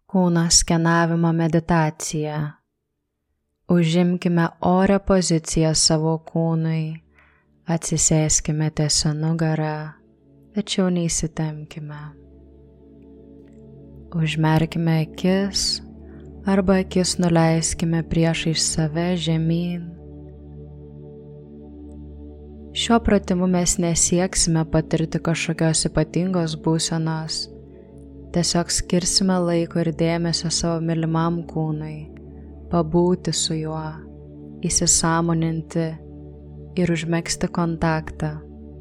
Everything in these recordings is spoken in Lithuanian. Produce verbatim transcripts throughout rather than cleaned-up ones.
Kūno skenavimo meditacija. Užimkime orią poziciją savo kūnui, atsisėskime tiesia nugara, tačiau neįsitempkime. Užmerkime akis arba akis nuleiskime priešais save žemyn. Šiuo pratimu mes nesieksime patirti kažkokios ypatingos būsenos, tiesiog skirsime laiko ir dėmesio savo mylimam kūnui, pabūti su juo, įsisąmoninti ir užmegzti kontaktą.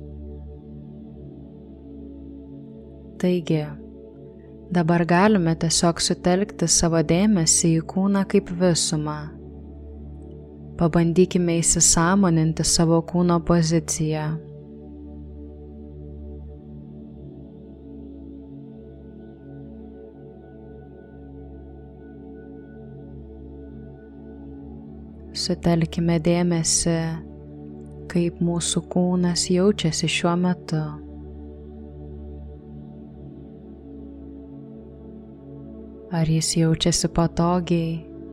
Taigi, dabar galime tiesiog sutelkti savo dėmesį į kūną kaip visumą. Pabandykime įsisąmoninti savo kūno poziciją. Sutelkime dėmesį, kaip mūsų kūnas jaučiasi šiuo metu. Ar jis jaučiasi patogiai?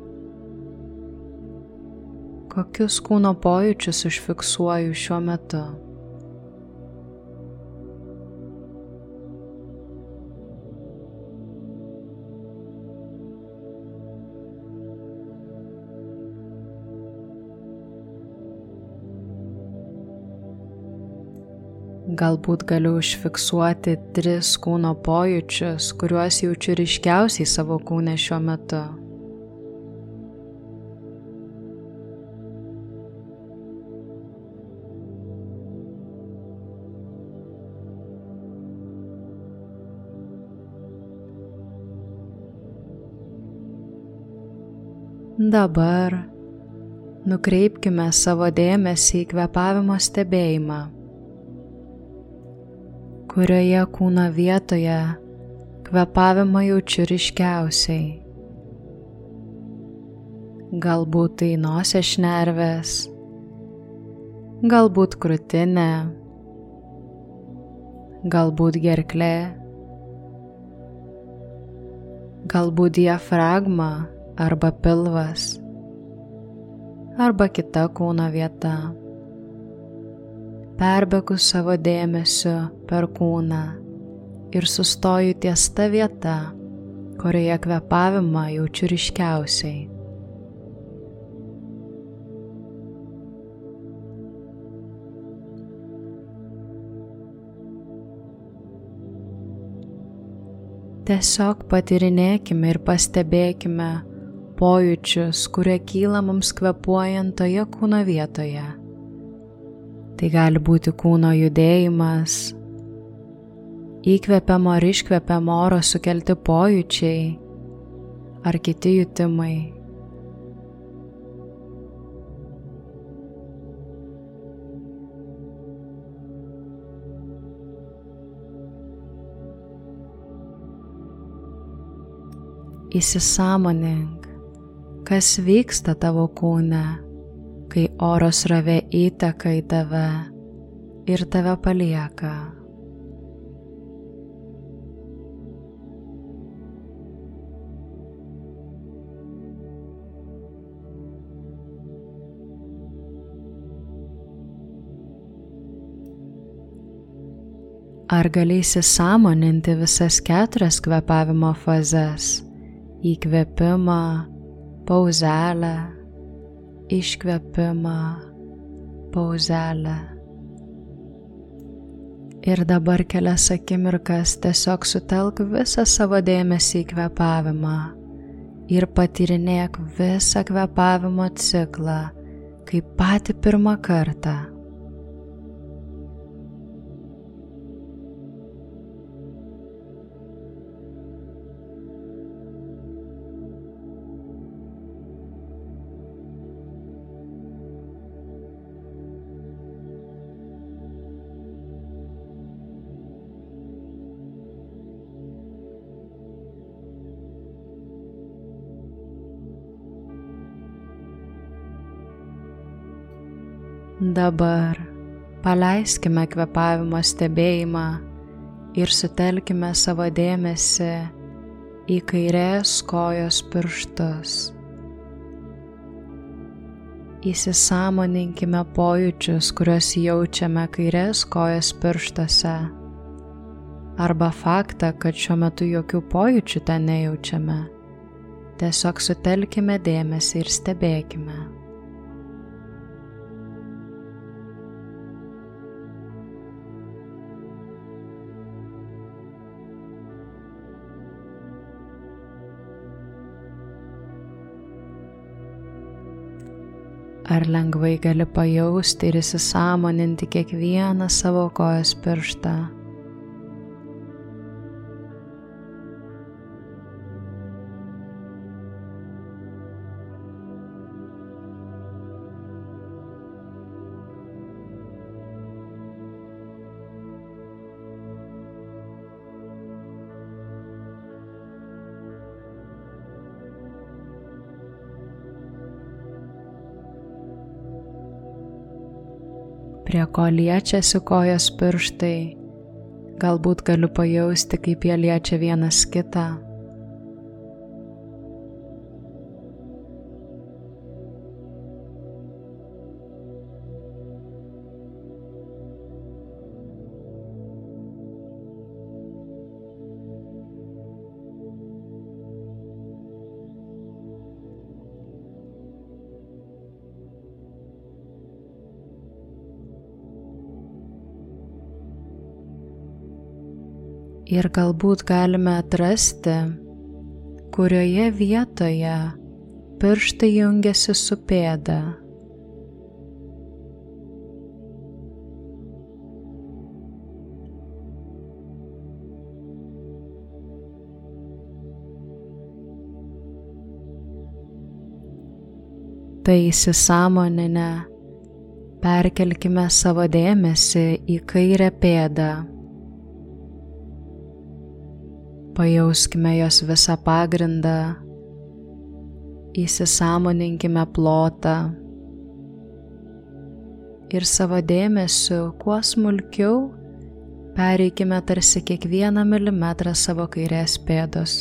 Kokius kūno pojūčius užfiksuoju šiuo metu? Galbūt galiu užfiksuoti tris kūno pojūčius, kuriuos jaučiu ryškiausiai savo kūne šiuo metu. Dabar nukreipkime savo dėmesį į kvėpavimo stebėjimą. Kurioje kūno vietoje kvėpavimą jaučiu ryškiausiai. Galbūt tai nosies šnervės, galbūt krūtinė, galbūt gerklė, galbūt diafragma arba pilvas, arba kita kūno vieta. Perbėgu savo dėmesiu per kūną ir sustoju ties ta vieta, kurioje kvėpavimą jaučiu ryškiausiai. Tiesiog patyrinėkime ir pastebėkime pojūčius, kurie kyla mums kvėpuojant toje kūno vietoje. Tai gali būti kūno judėjimas, įkvėpiamo ir iškvėpiamo oro sukelti pojūčiai ar kiti jutimai. Įsisąmonink, kas vyksta tavo kūne, kai oro srovė įteka į tave ir tave palieka. Ar gali įsisąmoninti visas keturias kvėpavimo fazes? Įkvėpimą, pauzelę, iškvėpimą, pauzelę. Ir dabar kelias akimirkas tiesiog sutelk visą savo dėmesį į kvėpavimą ir patyrinėk visą kvėpavimo ciklą kaip patį pirmą kartą. Dabar paleiskime kvėpavimo stebėjimą ir sutelkime savo dėmesį į kairės kojos pirštus. Įsisąmoninkime pojūčius, kuriuos jaučiame kairės kojos pirštuose, arba faktą, kad šiuo metu jokių pojūčių ten nejaučiame. Tiesiog sutelkime dėmesį ir stebėkime. Ar lengvai gali pajausti ir įsisąmoninti kiekvieną savo kojos pirštą? Prie ko liečiasi kojos pirštai, galbūt galiu pajausti, kaip jie liečia vienas kitą. Ir galbūt galime atrasti, kurioje vietoje pirštai jungiasi su pėda. Tai įsisąmoninę, perkelkime savo dėmesį į kairę pėdą. Pajauskime jos visą pagrindą, įsisąmoninkime plotą ir savo dėmesiu kuo smulkiau pereikime tarsi kiekvieną milimetrą savo kairės pėdos.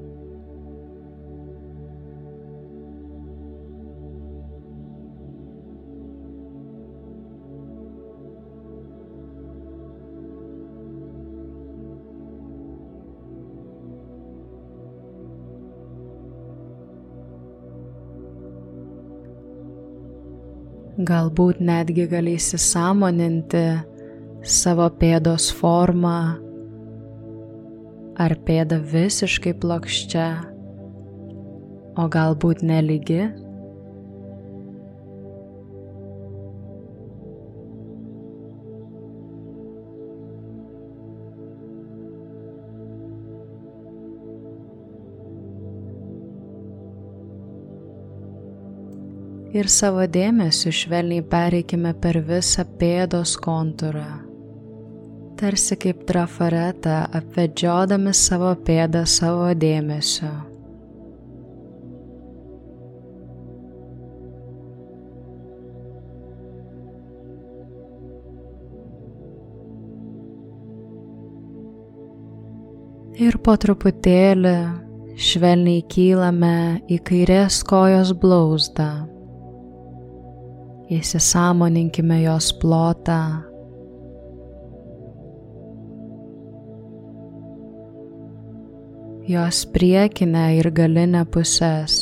Galbūt netgi gali įsisąmoninti savo pėdos formą, ar pėda visiškai plokščia, o galbūt nelygi. Ir savo dėmesiu švelniai pereikime per visą pėdos kontūrą, tarsi kaip trafaretą apvedžiodami savo pėdą savo dėmesiu. Ir po truputėlį švelniai kylame į kairės kojos blauzdą. Įsisąmoninkime jos plotą. Jos priekinę ir galinę puses.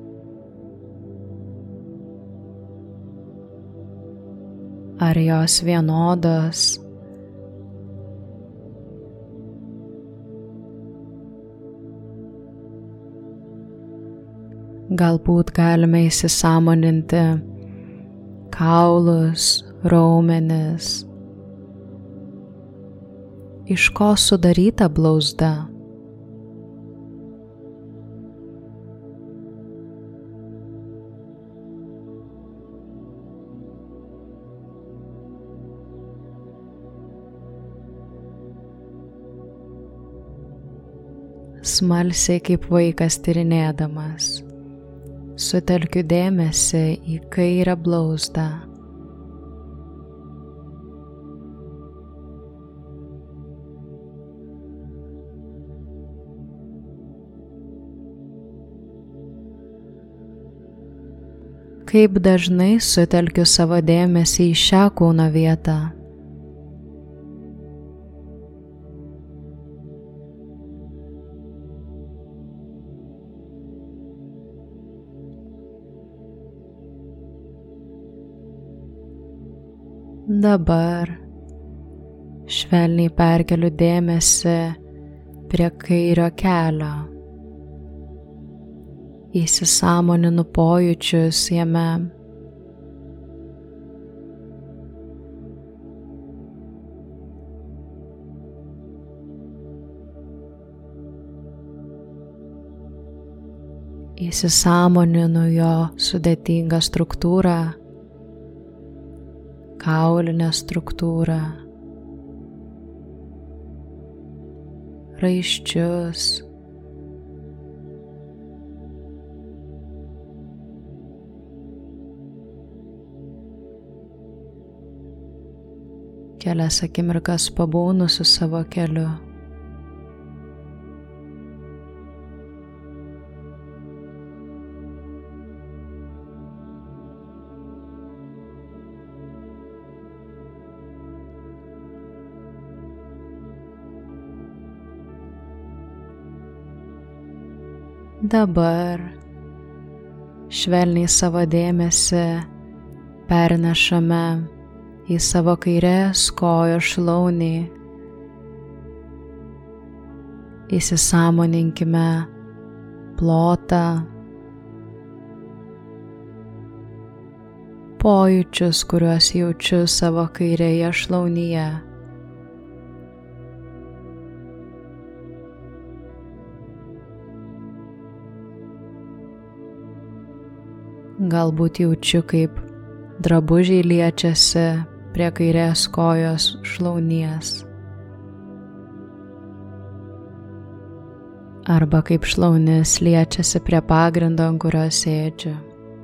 Ar jos vienodos? Galbūt galime įsisąmoninti kaulus, raumenis. Iš ko sudaryta blauzda? Smalsiai kaip vaikas tyrinėdamas, sutelkiu dėmesį į kairę blauzdą. Kaip dažnai sutelkiu savo dėmesį į šią kūno vietą. Dabar švelniai perkeliu dėmesį prie kairio kelio. Įsisąmoninu pojūčius jame. Įsisąmoninu jo sudėtingą struktūrą, kaulinę struktūrą, raiščius, kelias akimirkas pabūnu su savo keliu. Dabar švelniai savo dėmesį pernešame į savo kairės kojos šlaunį. Įsisąmoninkime plotą, pojūčius, kuriuos jaučiu savo kairėje šlaunyje. Galbūt jaučiu, kaip drabužiai liečiasi prie kairės kojos šlaunies. Arba kaip šlaunis liečiasi prie pagrindo, ant kurio sėdžiu.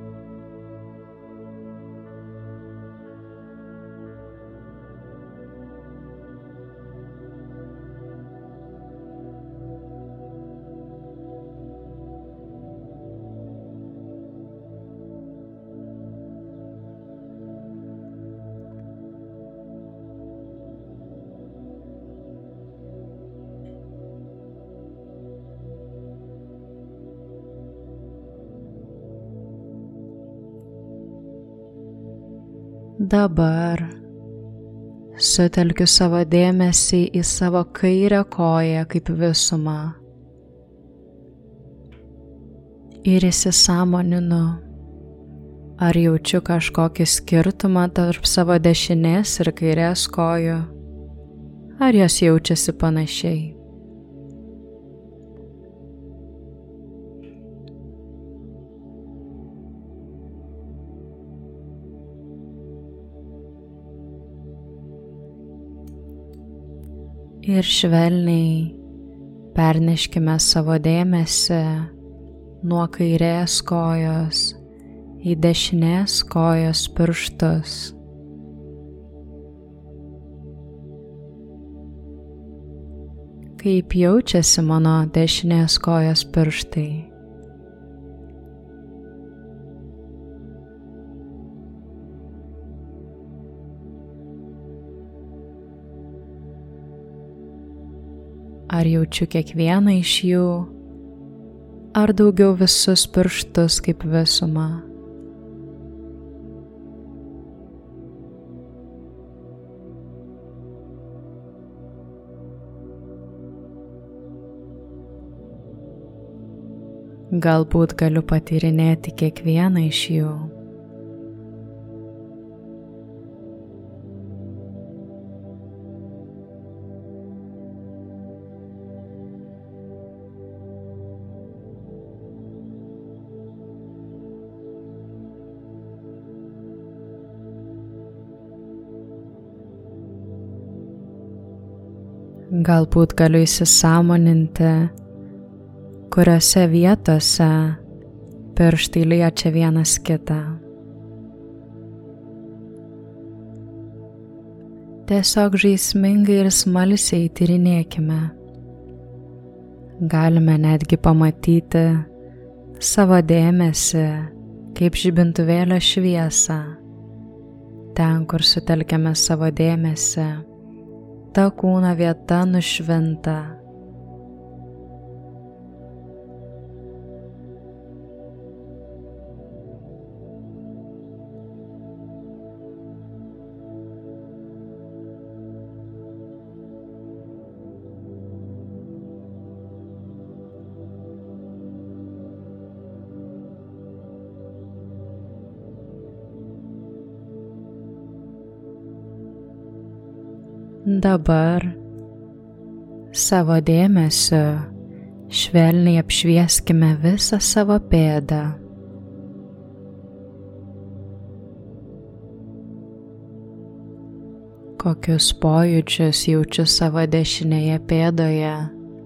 Dabar sutelkiu savo dėmesį į savo kairę koją kaip visumą ir įsisąmoninu, ar jaučiu kažkokį skirtumą tarp savo dešinės ir kairės kojų, ar jos jaučiasi panašiai. Ir švelniai perneškime savo dėmesį nuo kairės kojos į dešinės kojos pirštus. Kaip jaučiasi mano dešinės kojos pirštai? Ar jaučiu kiekvieną iš jų, ar daugiau visus pirštus kaip visumą? Galbūt galiu patyrinėti kiekvieną iš jų. Galbūt galiu įsisąmoninti, kuriose vietose pirštai liečia vienas kitą. Tiesiog žaismingai ir smalsiai tyrinėkime. Galime netgi pamatyti savo dėmesį kaip žibintuvėlio šviesą. Ten, kur sutelkiame savo dėmesį, ta kūno vieta nušvinta. Dabar savo dėmesiu švelniai apšvieskime visą savo pėdą. Kokius pojūčius jaučiu savo dešinėje pėdoje.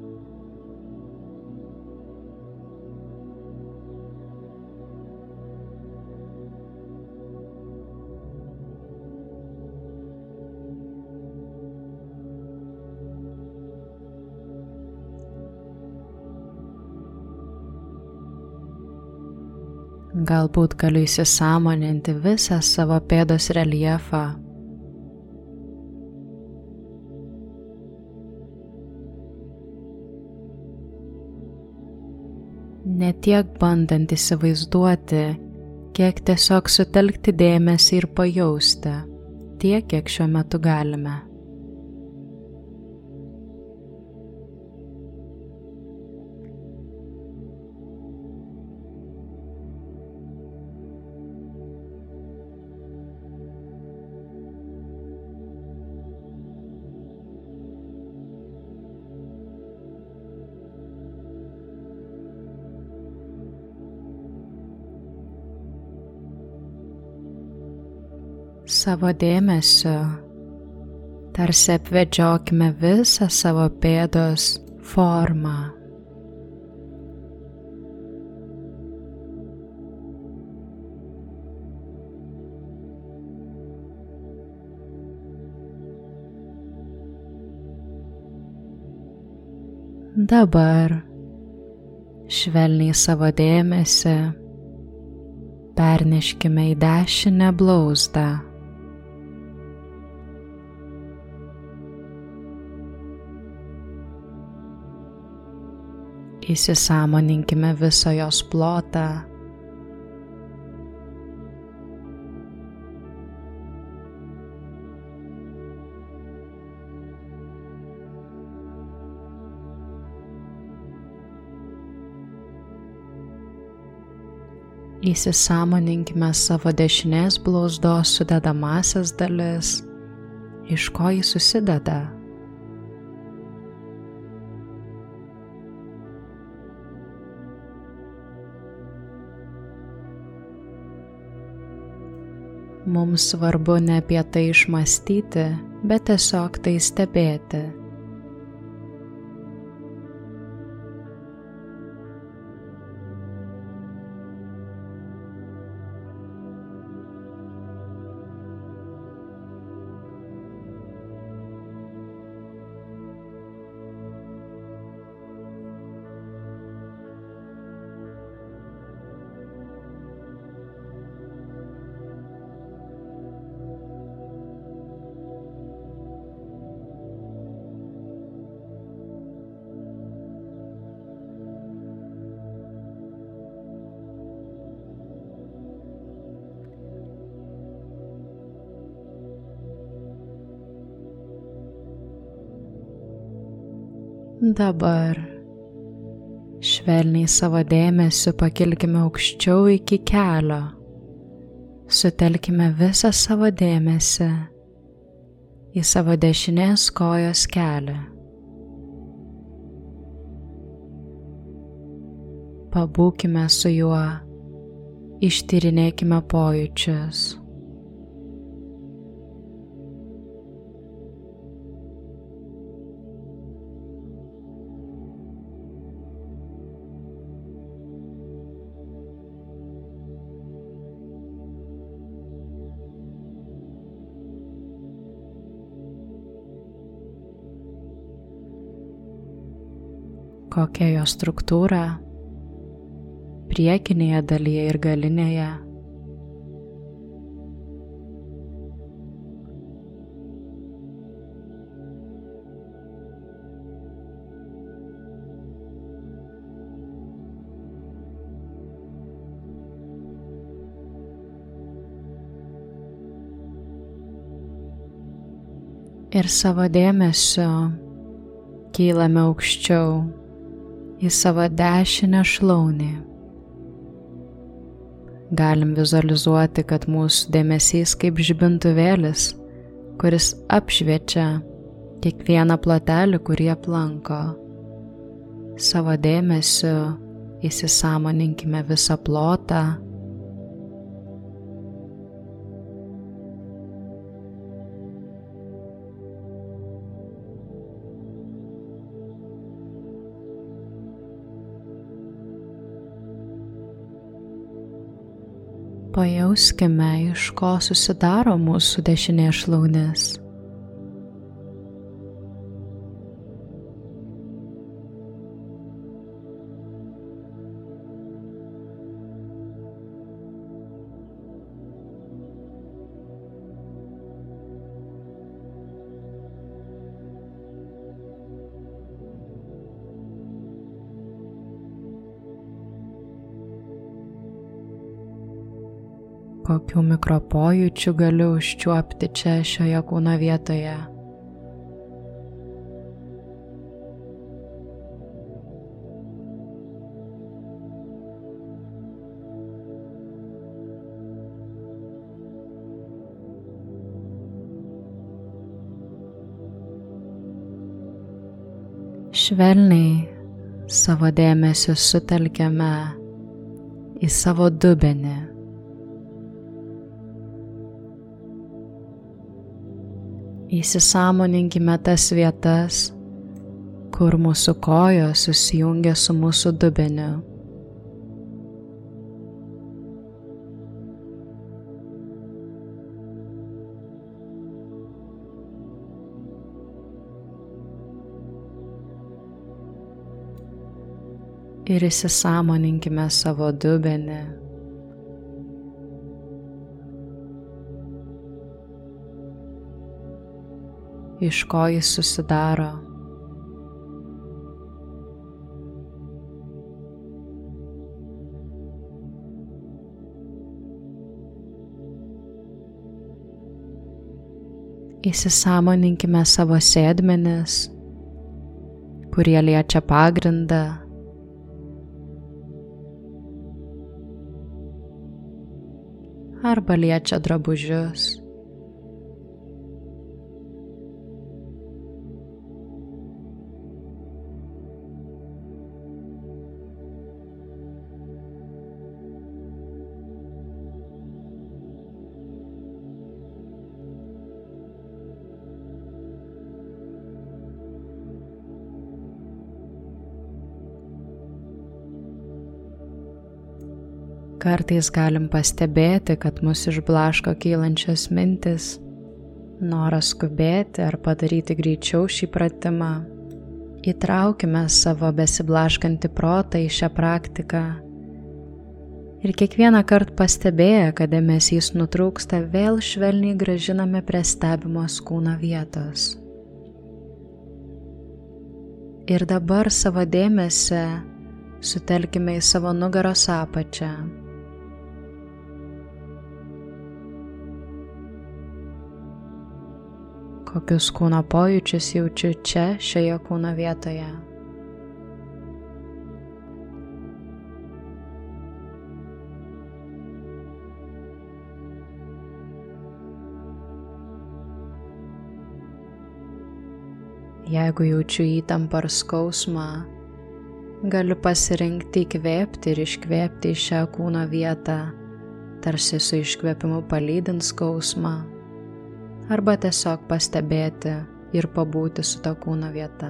Galbūt galiu įsisąmoninti visą savo pėdos reljefą. Ne tiek bandant įsivaizduoti, kiek tiesiog sutelkti dėmesį ir pajausti, tiek, kiek šiuo metu galime. Savo dėmesiu tarsi apvedžiokime visą savo pėdos formą. Dabar švelniai savo dėmesį perneškime į dešinę blauzdą. Įsisąmoninkime visą jos plotą. Įsisąmoninkime savo dešinės blauzdos sudedamąsias dalis, iš ko ji susideda. Mums svarbu ne apie tai išmąstyti, bet tiesiog tai stebėti. Dabar švelniai savo dėmesiu pakilkime aukščiau iki kelio. Sutelkime visą savo dėmesį į savo dešinės kojos kelią. Pabūkime su juo, ištyrinėkime pojūčius. Kokia jo struktūra, priekinėje dalyje ir galinėje. Ir savo dėmesiu kylame aukščiau į savo dešinę šlaunį. Galim vizualizuoti, kad mūsų dėmesys kaip žibintuvėlis, kuris apšviečia kiekvieną plotelį, kurį aplanko. Savo dėmesiu įsisąmoninkime visą plotą. Pajauskime, iš ko susidaro mūsų dešinė šlaunis. Kokių mikropojūčių galiu užčiuopti čia šioje kūno vietoje. Švelniai savo dėmesį sutelkiame į savo dubenį. Įsisąmoninkime tas vietas, kur mūsų kojos susijungia su mūsų dubeniu. Ir įsisąmoninkime savo dubenį. Iš ko jis susidaro. Įsisąmoninkime savo sėdmenis, kurie liečia pagrindą. Arba liečia drabužius. Kartais galim pastebėti, kad mus išblaško kylančios mintis, noras skubėti ar padaryti greičiau šį pratimą. Įtraukime savo besiblaškantį protą į šią praktiką ir kiekvieną kartą pastebėję, kad dėmesys nutrūksta, vėl švelniai grąžiname prie stebimos kūno vietos. Ir dabar savo dėmesį sutelkime į savo nugaros apačią. Kokius kūno pojūčius jaučiu čia, šioje kūno vietoje. Jeigu jaučiu įtampą ar skausmą, galiu pasirinkti įkvėpti ir iškvėpti į šią kūno vietą, tarsi su iškvėpimu palydint skausmą, arba tiesiog pastebėti ir pabūti su ta kūno vieta.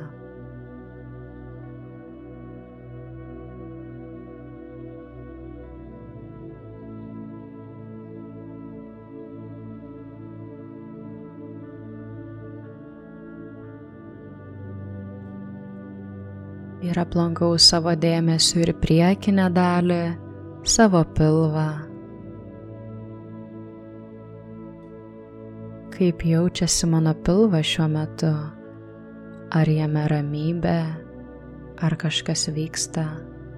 Ir aplankau savo dėmesiu ir priekinę dalį, savo pilvą. Kaip jaučiasi mano pilvas šiuo metu? Ar jame ramybė, ar kažkas vyksta?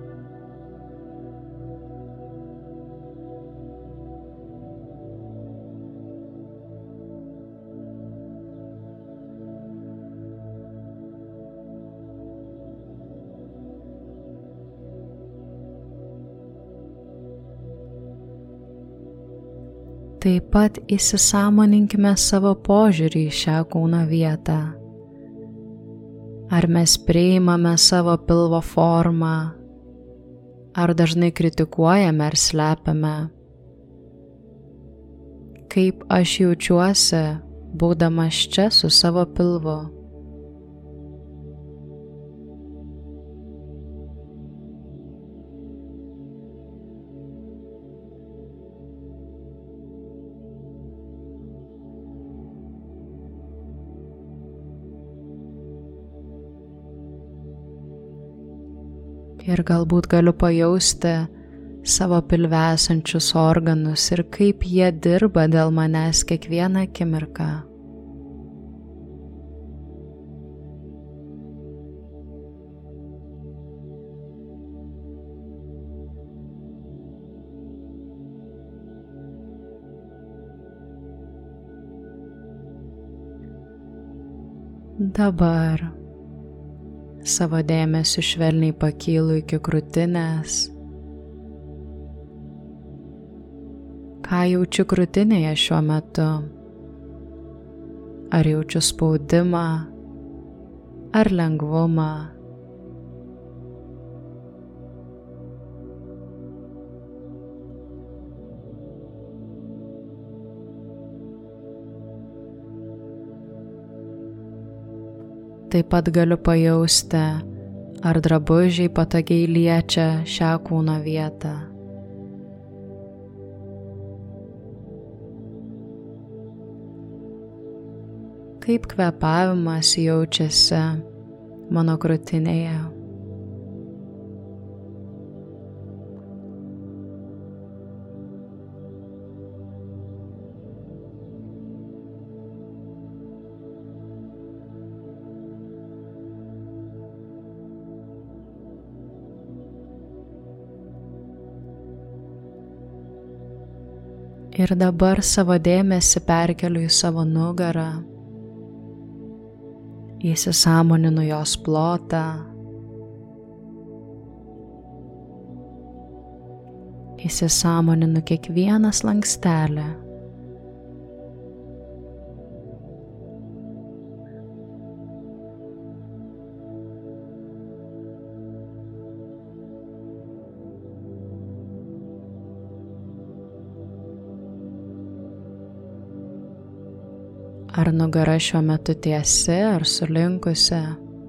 Taip pat įsisąmoninkime savo požiūrį į šią kūno vietą. Ar mes priimame savo pilvo formą, ar dažnai kritikuojame ar slepiame? Kaip aš jaučiuosi, būdamas čia su savo pilvu? Ir galbūt galiu pajausti savo pilve esančius organus ir kaip jie dirba dėl manęs kiekvieną akimirką. Dabar savo dėmesiu švelniai pakylu iki krūtinės. Ką jaučiu krūtinėje šiuo metu? Ar jaučiu spaudimą, ar lengvumą? Taip pat galiu pajausti, ar drabužiai patogiai liečia šią kūno vietą. Kaip kvėpavimas jaučiasi mano krūtinėje. Ir dabar savo dėmesį perkeliu į savo nugarą, įsisąmoninu jos plotą, įsisąmoninu kiekvieną slankstelę. Ar nugara šiuo metu tiesi ar sulinkusi?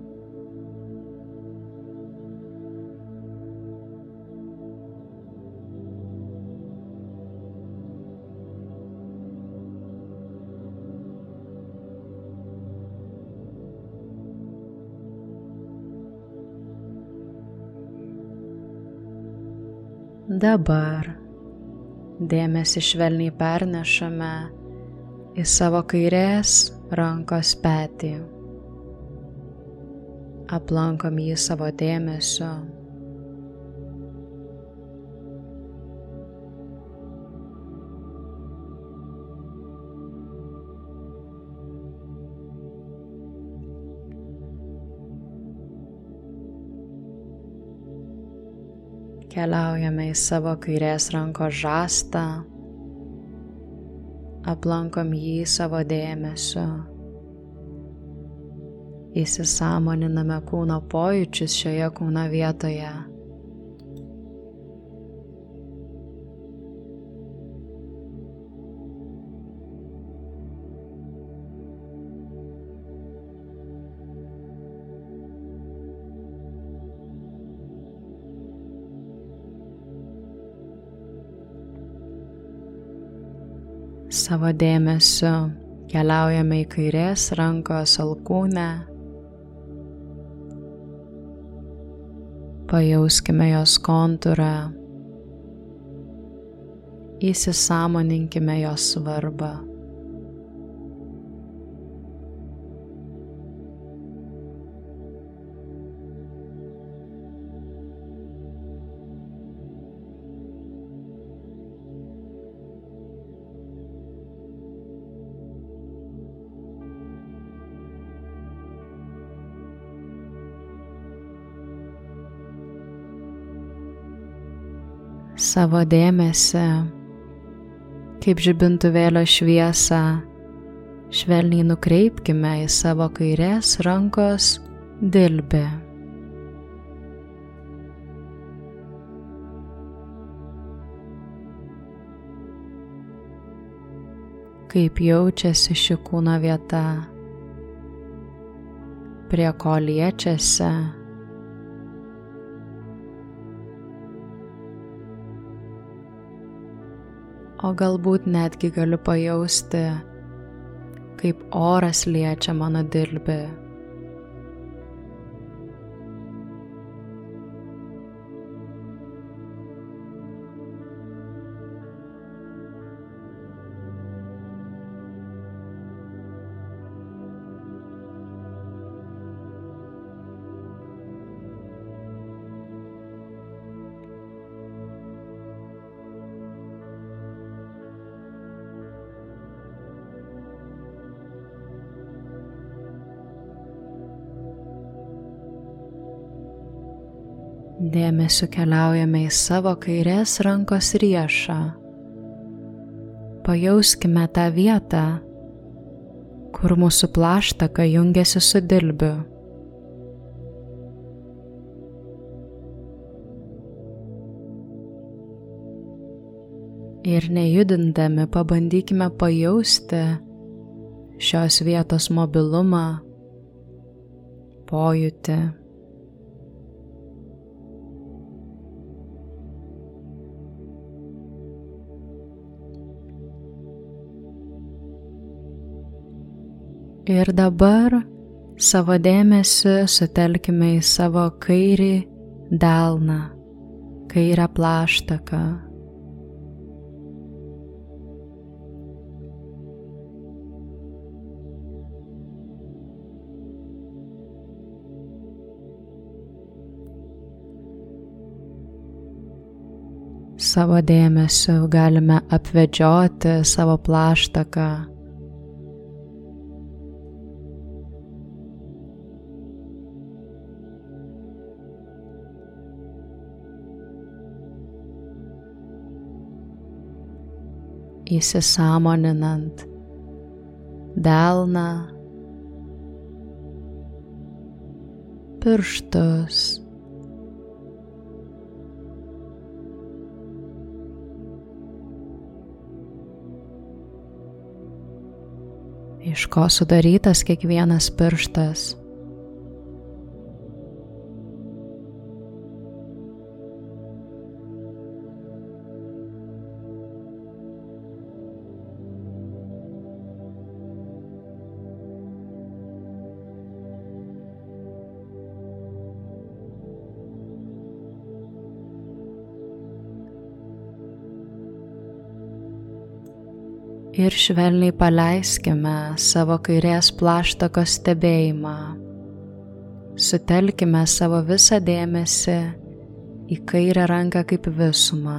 Dabar dėmesį švelniai pernešame į savo kairės rankos petį. Aplankom jį savo dėmesiu. Keliaujame į savo kairės rankos žastą. Aplankom jį savo dėmesiu. Įsisąmoniname kūno pojūčius šioje kūno vietoje. Savo dėmesiu keliaujame į kairės rankos alkūnę. Pajauskime jos kontūrą, Įsisąmoninkime jos svarbą. Savo dėmesį, kaip žibintuvėlio šviesą, švelniai nukreipkime į savo kairės rankos dilbį. Kaip jaučiasi ši kūno vieta, prie ko liečiasi. O galbūt netgi galiu pajausti, kaip oras liečia mano dilbį. Dėmesiu keliaujame į savo kairės rankos riešą. Pajauskime tą vietą, kur mūsų plaštaka jungiasi su dilbiu. Ir nejudindami pabandykime pajausti šios vietos mobilumą, pojūtį. Ir dabar savo dėmesį sutelkime į savo kairį delną, kairę plaštaką. Savo dėmesiu galime apvedžioti savo plaštaką. Įsisąmoninant delną, pirštus, iš ko sudarytas kiekvienas pirštas. Ir švelniai paleiskime savo kairės plaštakos stebėjimą. Sutelkime savo visą dėmesį į kairę ranką kaip visumą.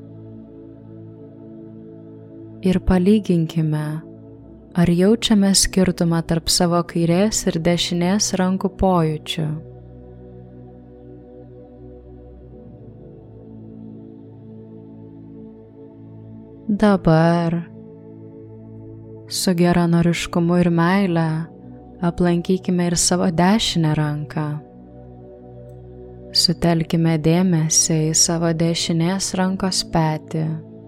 Ir palyginkime, ar jaučiame skirtumą tarp savo kairės ir dešinės rankų pojūčių. Dabar su geranoriškumu ir meile aplankykime ir savo dešinę ranką. Sutelkime dėmesį į savo dešinės rankos petį.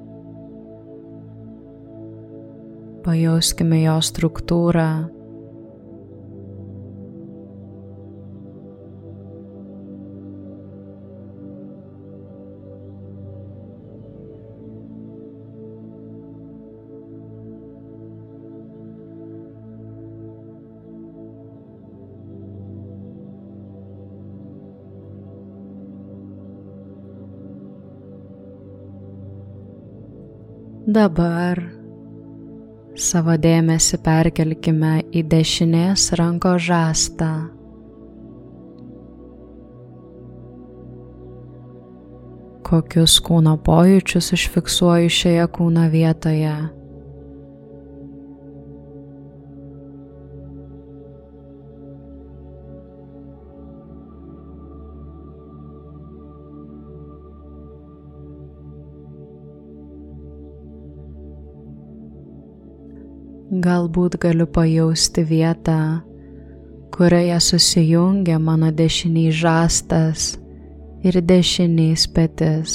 Pajauskime jo struktūrą. Dabar savo dėmesį perkelkime į dešinės rankos žastą. Kokius kūno pojūčius užfiksuoju šioje kūno vietoje? Galbūt galiu pajausti vietą, kurioje susijungia mano dešinys žastas ir dešinys petis.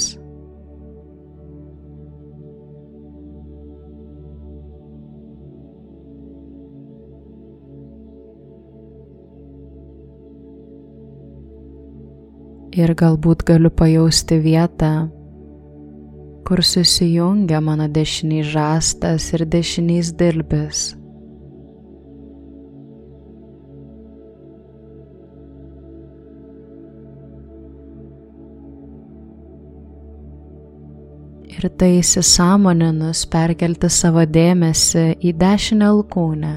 Ir galbūt galiu pajausti vietą, kur susijungia mano dešinys žastas ir dešinys dilbis. Ir tai įsisąmoninus perkelti savo dėmesį į dešinę alkūnę.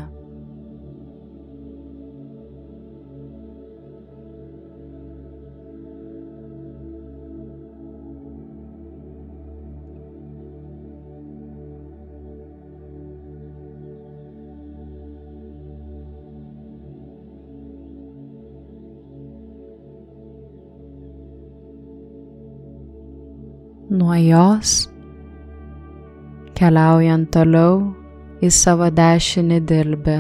Nuo jos, keliaujant toliau į savo dešinį dilbį,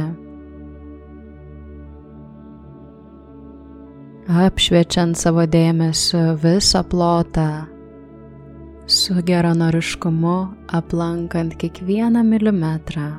apšviečiant savo dėmesiu visą plotą, su geranoriškumu aplankant kiekvieną milimetrą.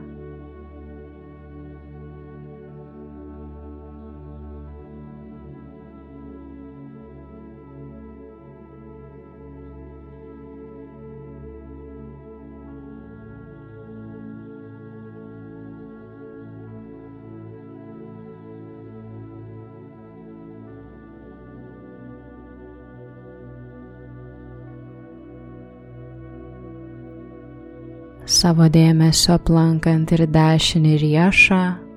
Savo dėmesio aplankant ir dešinį riešą,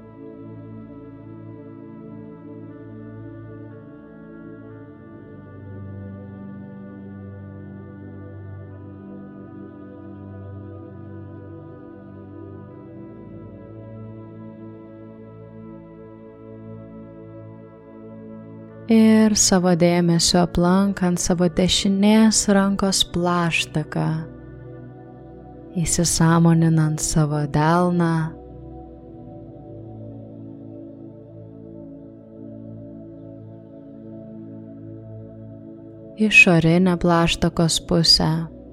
ir savo dėmesio aplankant savo dešinės rankos plaštaką, įsisąmoninant savo delną, išorinę plaštakos pusę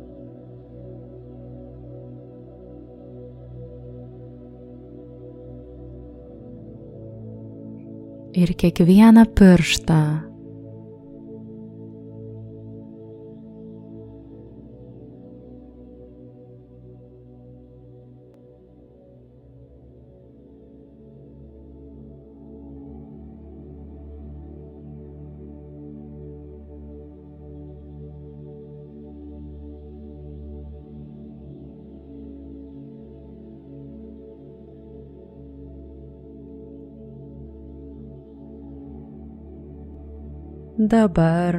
ir kiekvieną pirštą. Dabar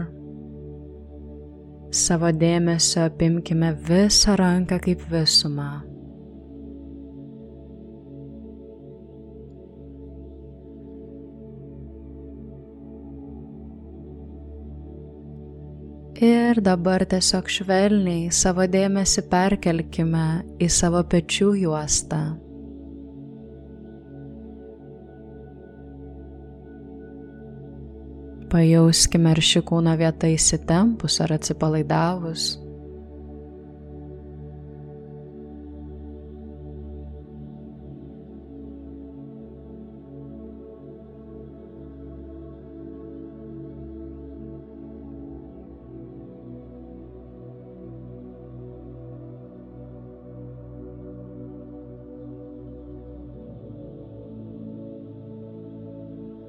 savo dėmesio apimkime visą ranką kaip visumą. Ir dabar tiesiog švelniai savo dėmesį perkelkime į savo pečių juostą. Pajauskime, ar ši kūno vieta įsitempus ar atsipalaidavus.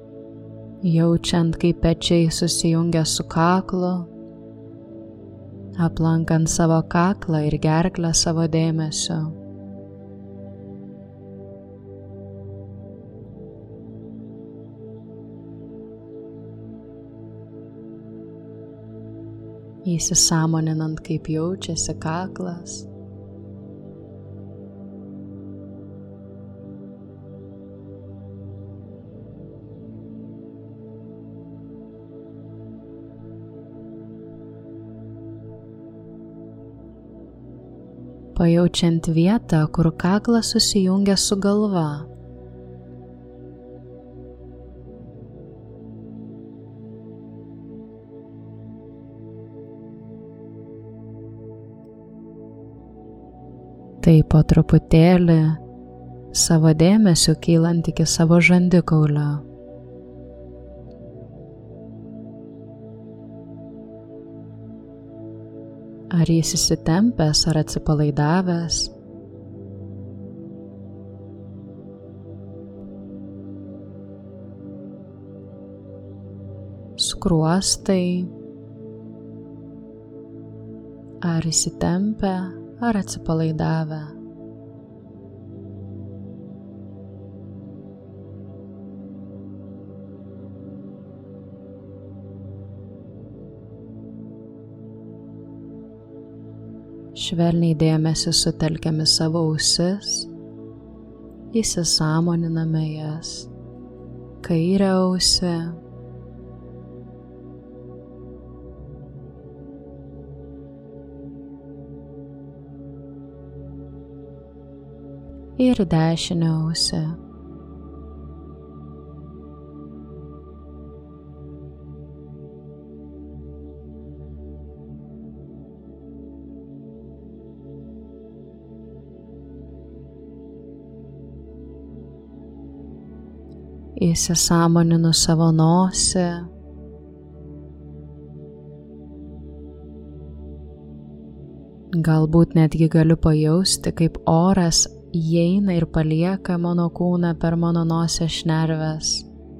Jaučiant, kaip pečiai susijungia su kaklu, aplankant savo kaklą ir gerklę savo dėmesiu. Įsisąmoninant, kaip jaučiasi kaklas. Pajaučiant vietą, kur kaklas susijungia su galva. Tai po truputėlį savo dėmesiu kylant iki savo žandikaulio. Ar jis įsitempęs ar atsipalaidavęs? Skruostai. Ar įsitempę ar atsipalaidavę? Švelniai dėmesį sutelkiame savo ausis, įsisąmoniname jas, kairę ausį, ir dešinę ausį. Įsisąmoninu savo nosį, galbūt netgi galiu pajausti, kaip oras įeina ir palieka mano kūną per mano nosies šnerves.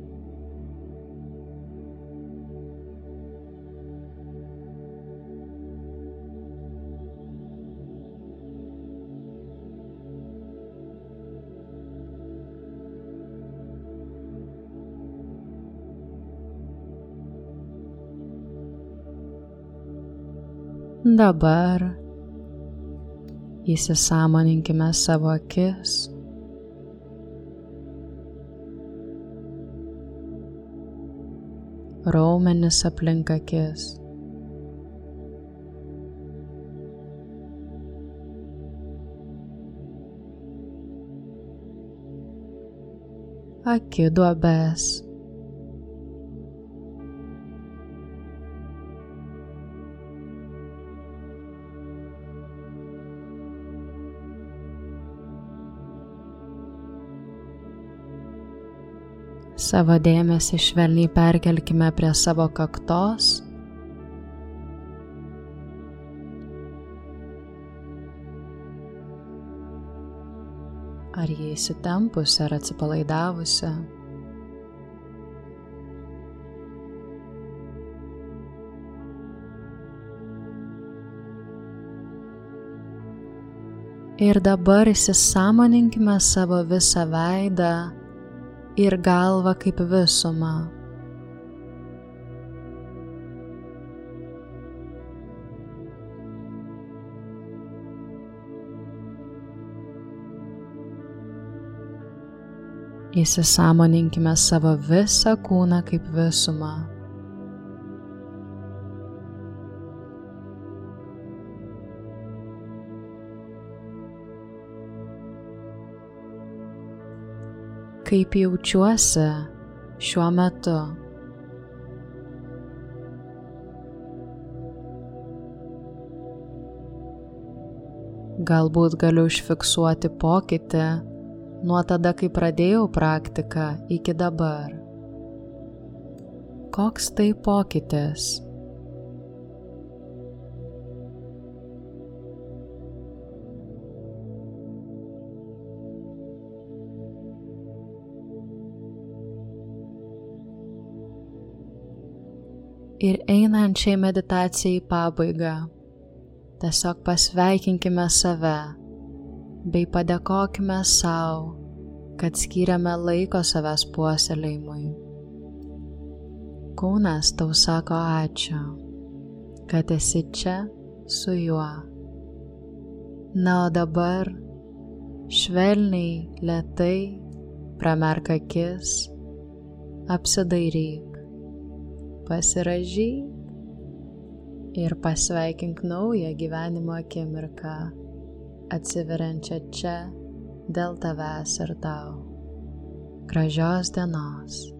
Dabar įsisąmoninkime savo akis. Raumenis aplink akis. Akiduobes. Savo dėmesį švelniai perkelkime prie savo kaktos. Ar jie įsitempusi ar atsipalaidavusi. Ir dabar įsisąmoninkime savo visą veidą ir galvą kaip visumą. Įsisąmoninkime savo visą kūną kaip visumą. Kaip jaučiuosi šiuo metu. Galbūt galiu užfiksuoti pokytį nuo tada, kai pradėjau praktiką iki dabar. Koks tai pokytis? Ir einant šiai meditacijai į pabaigą, Tiesiog pasveikinkime save bei padėkokime sau, kad skyrėme laiko savęs puoselėjimui. Kūnas tau sako ačiū, kad esi čia su juo. Na, o dabar švelniai, lėtai pramerk akis, apsidairyk, pasirąžyk ir pasveikink naują gyvenimo akimirką, atsiveriančią čia dėl tavęs ir tau. Gražios dienos.